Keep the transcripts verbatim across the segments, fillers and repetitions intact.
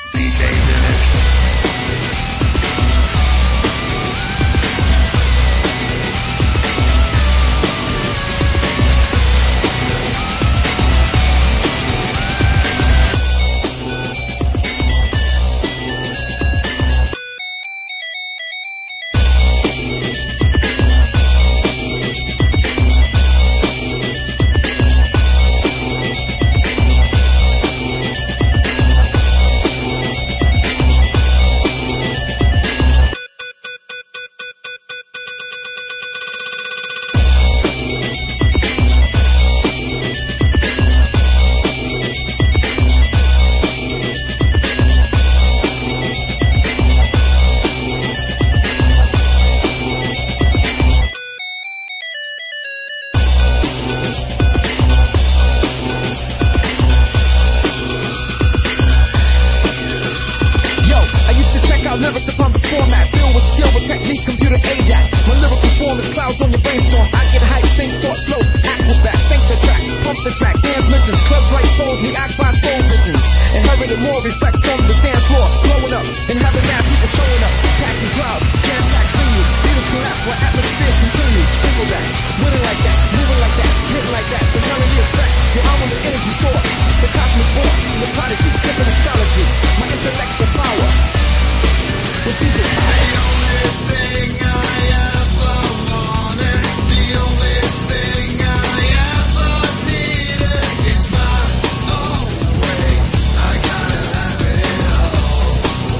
Lyrics upon the format, filled with skill with technique, computer ADAT. My lyrical form is clouds on your brainstorm. I get hype, think, thought, flow, acrobat, sync the track, pump the track, dance missions, clubs write souls, we act by soul visions. Inherited more reflects on the dance floor, blowing up and having mad people showing up, packing crowds, jam-packed venues. Beatles collapse while atmosphere continues. Sprinkle that, winning like that, moving like that, hitting like that. The melody is back, your arm on the energy source, the cosmic force, the prodigy, different astrology, my intellectual power. The only thing I ever wanted, the only thing I ever needed is my own way. I gotta have it all.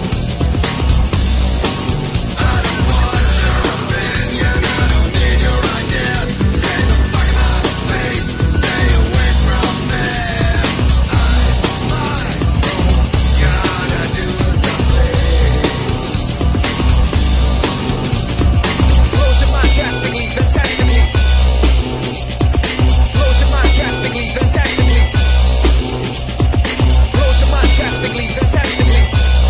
I don't want your opinion, I don't need your ideas. Stay the fuck out of my face, stay away from me. I'm my own, gotta do something. Drastically, fantastically. Blows your mind drastically, fantastically. Blows your mind drastically, fantastically.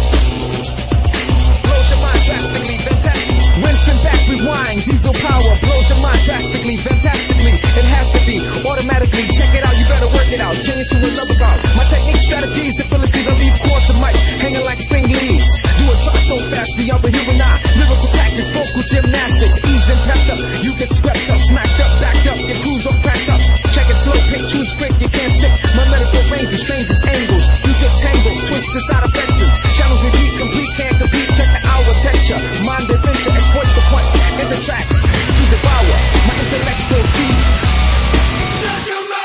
Blows your mind drastically, fantastically. Winston back, rewind, diesel power. Blows your mind drastically, fantastically. It has to be automatically. Check it out, you better work it out. Change to another route. My technique, strategies, abilities, I leave course of mic, hanging like spring leaves. Do a try so fast, beyond the human eye. Lyrical tactics, vocal gymnastics, ease and pepped up. You get swept up, smacked up, backed up, your crews all cracked up. Check it slow, pick, choose quick, you can't stick. My medical range is strangest angles. You get tangled, twist the side effects. Channels repeat, complete, can't compete. Check the hour texture, mind adventure, exploit the point. In the tracks, to devour. My intellect proceed. Shut your mouth!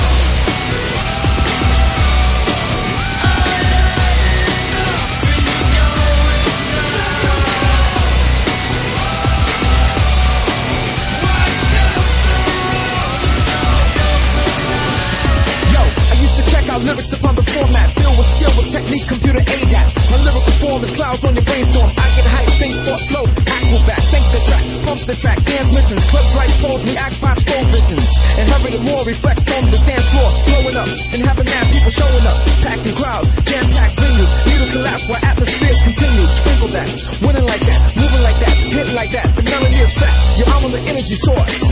Lyrics upon the format, filled with skill with technique, computer ADAT. My lyrical form is clouds on your brainstorm. I get hype, think, thought, flow, acrobat, sync the track, pump the track, dance missions, clubs write souls, we act by soul visions. Inherited more reflects on the dance floor, blowing up and having mad people showing up, packing crowds, jam-packed venues. Beatles collapse while atmosphere continues. Sprinkle that, winning like that, moving like that, hitting like that. The melody is fat, your arm on the energy source.